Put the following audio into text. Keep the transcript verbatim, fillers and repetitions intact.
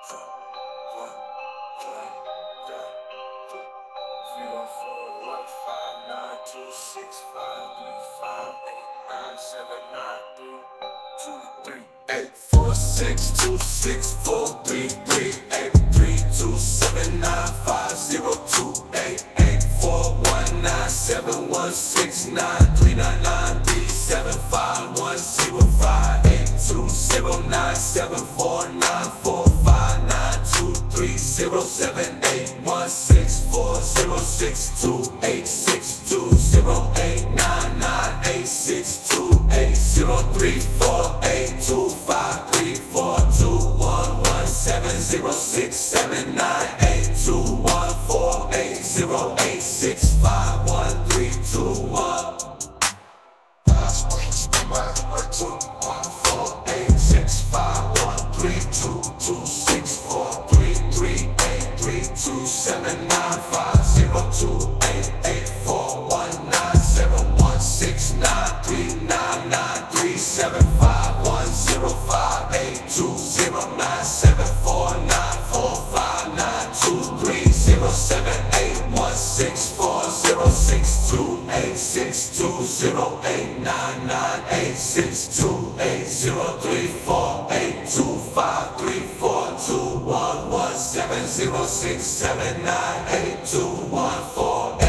Eight four six two six four three three eight three two seven nine five zero two eight eight four one nine seven one six nine three nine nine three seven five one zero five eight two zero nine seven four nine four five nine two three zero seven eight one six four zero six two eight six two zero eight nine nine eight six two eight zero three four eight two five three four two one one seven zero six seven nine eight two one four eight zero eight six five one three two one. One four eight six five one three two two six four three three eight three two seven nine five zero two eight eight four one nine seven one six nine three nine nine three seven five one zero five eight two zero nine seven four nine four five nine two three zero seven eight one six four zero six two eight six two zero eight nine nine eight six two eight zero three four eight two five three four two one one seven zero six seven nine eight two one four eight